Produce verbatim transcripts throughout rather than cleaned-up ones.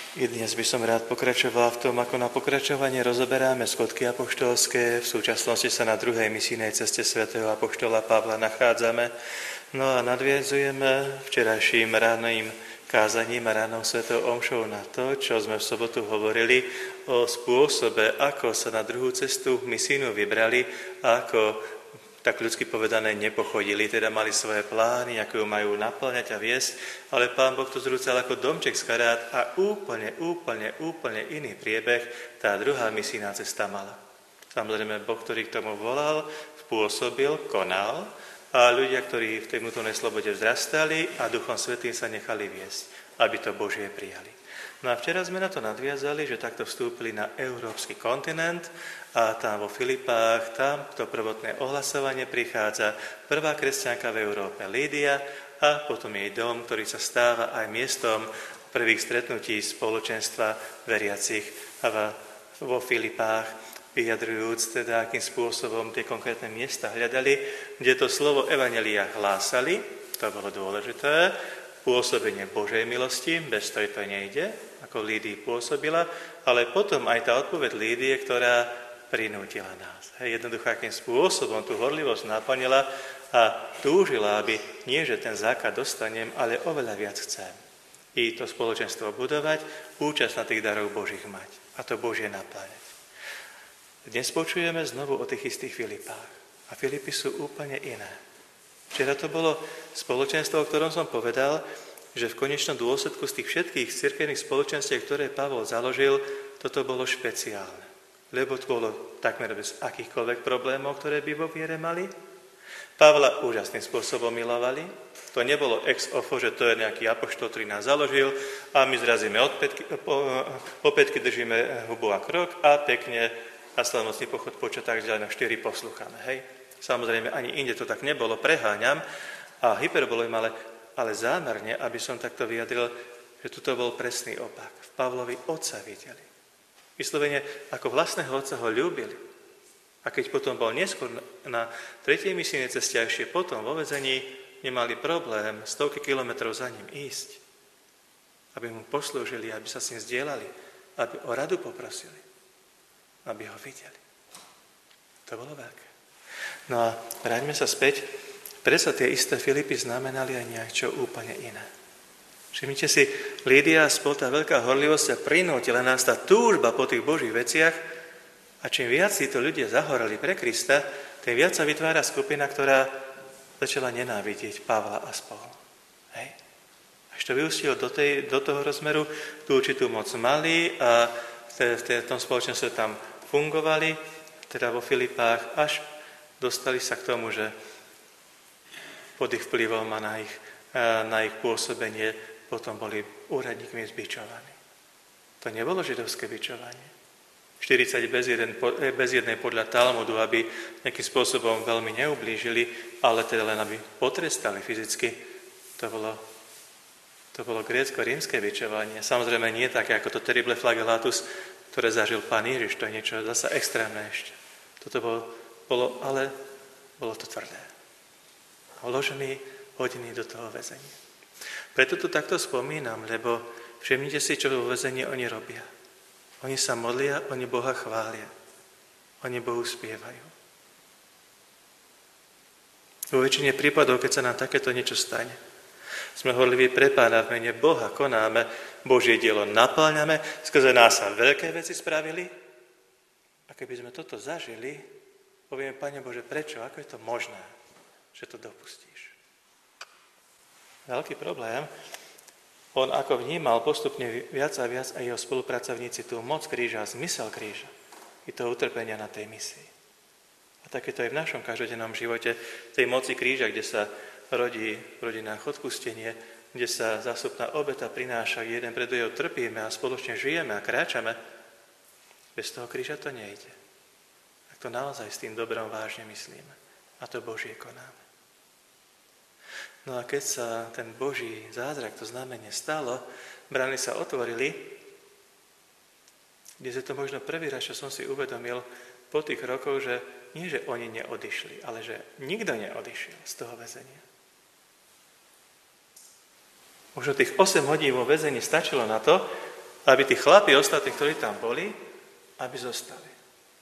I dnes by som rád pokračoval v tom, ako na pokračovanie rozoberáme skutky apoštolské. V súčasnosti sa na druhej misijnej ceste svätého apoštola Pavla nachádzame. No a nadviezujeme včerajším ranným kázaním a ránou svetou omšou na to, čo sme v sobotu hovorili o spôsobe, ako sa na druhú cestu misijnú vybrali a ako, tak ľudsky povedané, nepochodili, teda mali svoje plány, ako ju majú naplňať a viesť, ale Pán Boh to zrúcal ako domček z karát a úplne, úplne, úplne iný priebeh tá druhá misijná cesta mala. Samozrejme, Boh, ktorý k tomu volal, spôsobil, konal, a ľudia, ktorí v tej vnútornej slobode vzrastali a Duchom Svätým sa nechali viesť, aby to Božie prijali. No a včera sme na to nadviazali, že takto vstúpili na európsky kontinent a tam vo Filipách, tam to prvotné ohlasovanie prichádza. Prvá kresťanka v Európe, Lídia, a potom jej dom, ktorý sa stáva aj miestom prvých stretnutí spoločenstva veriacich vo Filipách, vyjadrujúc teda, akým spôsobom tie konkrétne miesta hľadali, kde to slovo evanjelia hlásali, to bolo dôležité, pôsobenie Božej milosti, bez toho to nejde, ako Lídii pôsobila, ale potom aj tá odpoveď Lídie, ktorá prinútila nás. Hej, jednoducho, akým spôsobom tú horlivosť naplnila a túžila, aby nie, že ten základ dostanem, ale oveľa viac chcem. I to spoločenstvo budovať, účasť na tých daroch Božích mať a to Božie napláňať. Dnes počujeme znovu o tých istých Filipách. A Filipy sú úplne iné. Včera to bolo spoločenstvo, o ktorom som povedal, že v konečnom dôsledku z tých všetkých cirkevných spoločenstiev, ktoré Pavol založil, toto bolo špeciálne. Lebo to bolo takmer bez akýchkoľvek problémov, ktoré by vo viere mali. Pavla úžasným spôsobom milovali. To nebolo ex ofo, že to je nejaký apoštol, ktorý nás založil a my zrazíme od pätky, po, po pätky držíme hubu a krok a pekne a slavnostný pochod počať tak ďalej na štyri poslúchame, hej. Samozrejme, ani inde to tak nebolo, preháňam a hyperbolujem, ale, ale zámerne, aby som takto vyjadril, že tuto bol presný opak. V Pavlovi otca videli. Vyslovene, ako vlastného otca ho ľúbili. A keď potom bol neskôr na tretej misijnej ceste a ešte potom vo väzení, nemali problém stovky kilometrov za ním ísť, aby mu poslúžili, aby sa s ním zdieľali, aby o radu poprosili, aby ho videli. To bolo veľké. No a vráťme sa späť. Predsa tie isté Filipy znamenali aj niečo úplne iné. Všimnite si, Lídia spol tá veľká horlivosť a prinútila nás tá túžba po tých Božích veciach a čím viac títo ľudia zahorali pre Krista, tým viac sa vytvára skupina, ktorá začala nenávidieť Pavla a spol. Hej? Až to vyústilo do, tej, do toho rozmeru, tú určitú moc mali a v tom spoločenstve tam fungovali, teda vo Filipách, až dostali sa k tomu, že pod ich vplyvom a na ich, na ich pôsobenie potom boli úradníkmi zbičovaní. To nebolo židovské bičovanie. štyridsať bez, jeden, bez jednej podľa Talmudu, aby nejakým spôsobom veľmi neublížili, ale teda len aby potrestali fyzicky. To bolo, to bolo grécko-rímske bičovanie. Samozrejme nie také ako to terrible flagellatus, ktoré zažil Pán Ježiš, to je niečo zasa extrémne ešte. Toto bolo, bolo, ale bolo to tvrdé. Vložený, hodený do toho väzenia. Preto to takto spomínam, lebo všimnite si, čo vo väzení oni robia. Oni sa modlia, oni Boha chvália. Oni Bohu spievajú. Vo väčšine prípadov, keď sa nám takéto niečo stane, sme horliví pre Pána v mene Boha, konáme Božie dielo, napĺňame, skrze nás sa veľké veci spravili. A keby sme toto zažili, povieme, Pane Bože, prečo? Ako je to možné, že to dopustíš? Veľký problém. On ako vnímal postupne viac a viac aj jeho spolupracovníci tú moc kríža, zmysel kríža i toho utrpenia na tej misii. A takéto aj v našom každodennom živote, tej moci kríža, kde sa rodí v rodinách odpustenie, kde sa zástupná obeta prináša, jeden pre druhého trpíme a spoločne žijeme a kráčame. Bez toho kríža to nejde. Ak to naozaj s tým dobrom vážne myslíme. A to Božie konáme. No a keď sa ten Boží zázrak, to znamenie stalo, brány sa otvorili, kde je to možno prvý raz, čo som si uvedomil po tých rokoch, že nie, že oni neodišli, ale že nikto neodišiel z toho väzenia. Možno tých osem hodín vo väzení stačilo na to, aby tí chlapi ostatní, ktorí tam boli, aby zostali.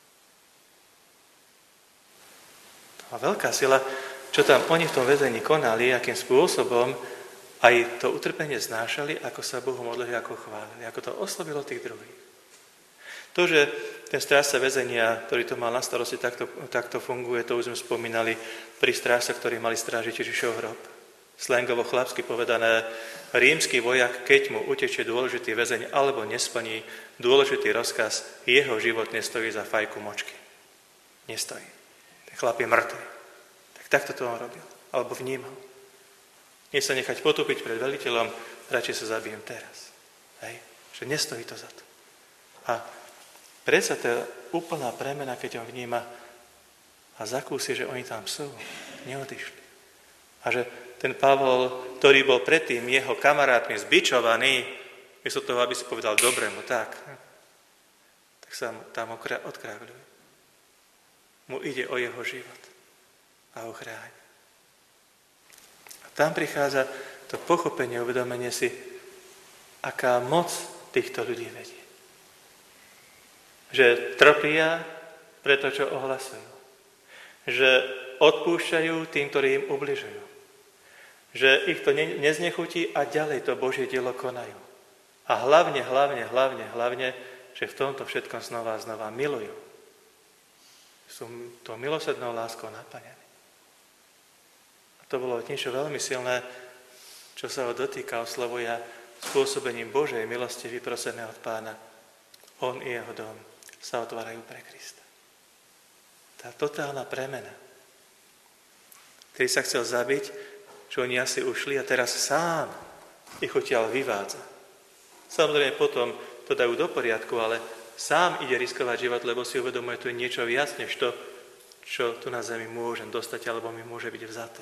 A veľká sila, čo tam oni v tom väzení konali, akým spôsobom aj to utrpenie znášali, ako sa Bohu modlili, ako chválili, ako to oslovilo tých druhých. To, že ten strážca väzenia, ktorý to mal na starosti, takto, takto funguje, to už sme spomínali pri strážcoch, ktorí mali strážiť Ježišov hrob. Slangovo chlapsky povedané, rímsky vojak, keď mu utečie dôležitý väzeň alebo nesplní dôležitý rozkaz, jeho život nestojí za fajku močky. Nestojí. Chlap je mŕtvy. Tak takto to on robil. Alebo vnímal. Nie sa nechať potupiť pred veliteľom, radšej sa zabijem teraz. Hej? Že nestojí to za to. A predsa to je úplná premena, keď on vníma a zakúsi, že oni tam sú. Neodišli. A že ten Pavol, ktorý bol predtým jeho kamarátmi zbičovaný, miesto toho, aby si povedal, dobre mu tak, tak sa tam odkrávľuje. Mu ide o jeho život a o chráň. A tam prichádza to pochopenie, uvedomenie si, aká moc týchto ľudí vedie. Že trpia pre to, čo ohlasujú. Že odpúšťajú tým, ktorí im ubližujú. Že ich to neznechutí a ďalej to Božie dielo konajú. A hlavne, hlavne, hlavne, hlavne, že v tomto všetkom znova a znova milujú. Sú to milosrdnou láskou naplnení. A to bolo niečo veľmi silné, čo sa ho dotýka, oslovuje spôsobením Božej milosti vyprosené od Pána. On i jeho dom sa otvárajú pre Krista. Tá totálna premena. Ktorý sa chcel zabiť, že oni asi ušli a teraz sám ich odtiaľ vyvádza. Samozrejme potom to dajú do poriadku, ale sám ide riskovať život, lebo si uvedomuje, tu je niečo viac, než to, čo tu na zemi môžem dostať, alebo mi môže byť vzaté.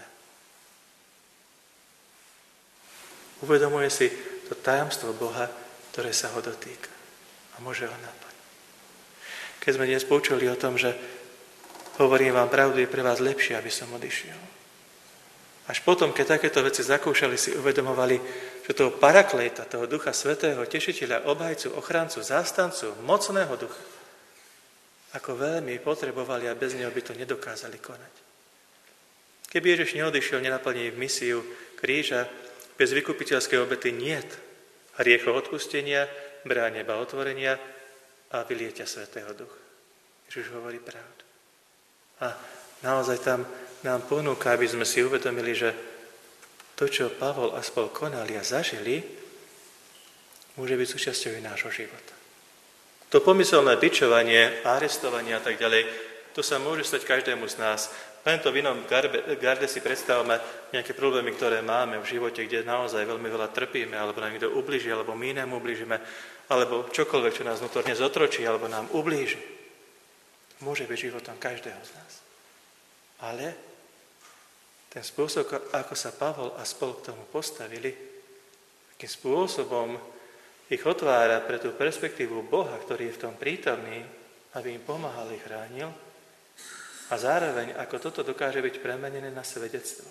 Uvedomuje si to tajomstvo Boha, ktoré sa ho dotýka. A môže ho naplniť. Keď sme dnes počuli o tom, že hovorím vám pravdu, je pre vás lepšie, aby som odišiel. Až potom, keď takéto veci zakúšali, si uvedomovali, že toho parakléta, toho Ducha Svätého, tešiteľa, obhajcu, ochrancu, zástancu, mocného ducha, ako veľmi potrebovali a bez neho by to nedokázali konať. Keby Ježiš neodišiel, nenaplní misiu kríža, bez vykupiteľskej obety niet hriechov odpustenia, brá neba otvorenia a vylietia Svätého Ducha. Ježiš hovorí pravdu. A naozaj tam nám ponúka, aby sme si uvedomili, že to, čo Pavol a spol konali a zažili, môže byť súčasťou nášho života. To pomyselné bičovanie, arestovanie a tak ďalej, to sa môže stať každému z nás. Len to v inom garde, garde si predstavme nejaké problémy, ktoré máme v živote, kde naozaj veľmi veľa trpíme, alebo nám niekto ublíži, alebo my inému ublížime, alebo čokoľvek, čo nás vnútorne zotročí, alebo nám ublíži. Môže byť životom každého z nás. Ale ten spôsob, ako sa Pavol a spol k tomu postavili, akým spôsobom ich otvára pre tú perspektívu Boha, ktorý je v tom prítomný, aby im pomáhal, ich chránil, a zároveň, ako toto dokáže byť premenené na svedectvo.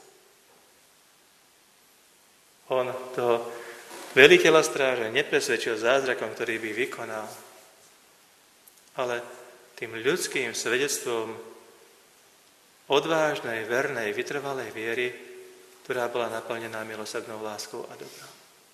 On toho veliteľa stráže nepresvedčil zázrakom, ktorý by vykonal, ale tým ľudským svedectvom odvážnej, vernej, vytrvalej viery, ktorá bola naplnená milosrdnou láskou a dobrom.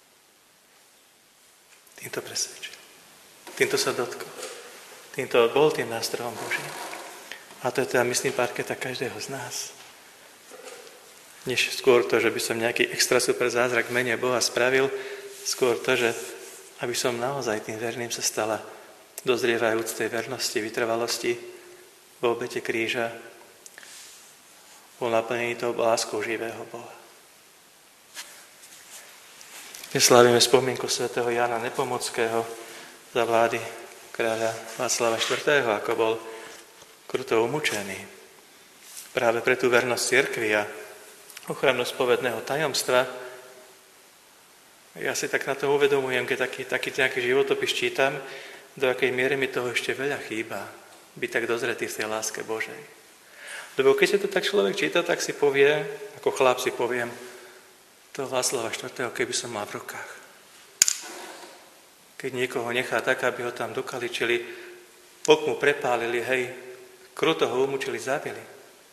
Týmto presvedčil. Týmto sa dotkol. Týmto bol tým nástrojom Božím. A to je teda, myslím, parketa každého z nás. Než skôr to, že by som nejaký extra super zázrak v mene Boha spravil, skôr to, že aby som naozaj tým verným sa stala dozrievajúc tej vernosti, vytrvalosti v obete kríža, bol naplnený tou láskou živého Boha. Dnes slávime spomienku svätého Jána Nepomuckého za vlády kráľa Václava štvrtého, ako bol kruto umúčený. Práve pre tú vernosť cirkvi a ochranu spovedného tajomstva. Ja si tak na to uvedomujem, keď taký, taký nejaký životopis čítam, do akej miery mi toho ešte veľa chýba, byť tak dozretý v tej láske Božej. Lebo keď sa to tak človek číta, tak si povie, ako chlap si poviem, to Václava štvrtého keby som mal v rukách. keď niekoho nechá tak, aby ho tam dokaličili, ok mu prepálili, hej, kruto ho umúčili, zabili.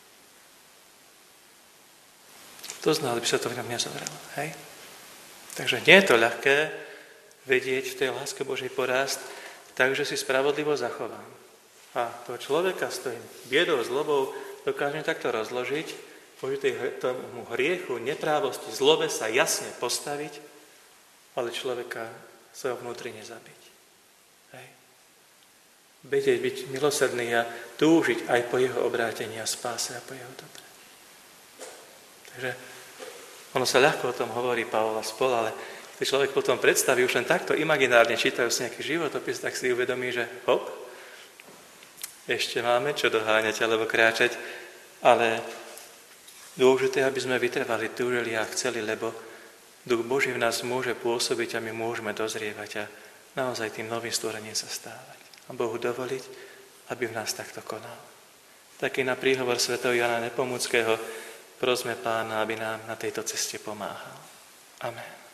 To znal, by sa to v ňom nezorelo, hej. Takže nie je to ľahké vedieť v tej láske Božej porast, takže si spravodlivo zachovám. A toho človeka s tým biedou, zlobou dokážem takto rozložiť, môže tomu hriechu, neprávosti, zlobe sa jasne postaviť, ale človeka svojho vnútri nezabiť. Hej. Vedieť byť milosrdný a túžiť aj po jeho obrátení a spáse a po jeho dobre. Takže ono sa ľahko o tom hovorí Pavol a spol, ale keď človek potom predstaví už len takto imaginárne čítajúc nejaký životopis, tak si uvedomí, že hop, ešte máme čo doháňať alebo kráčať, ale dôležité, aby sme vytrvali, túžili a chceli, lebo Duch Boží v nás môže pôsobiť a my môžeme dozrievať a naozaj tým novým stvorením sa stávať. A Bohu dovoliť, aby v nás takto konal. Taký na príhovor svätého Jana Nepomuckého prosme Pána, aby nám na tejto ceste pomáhal. Amen.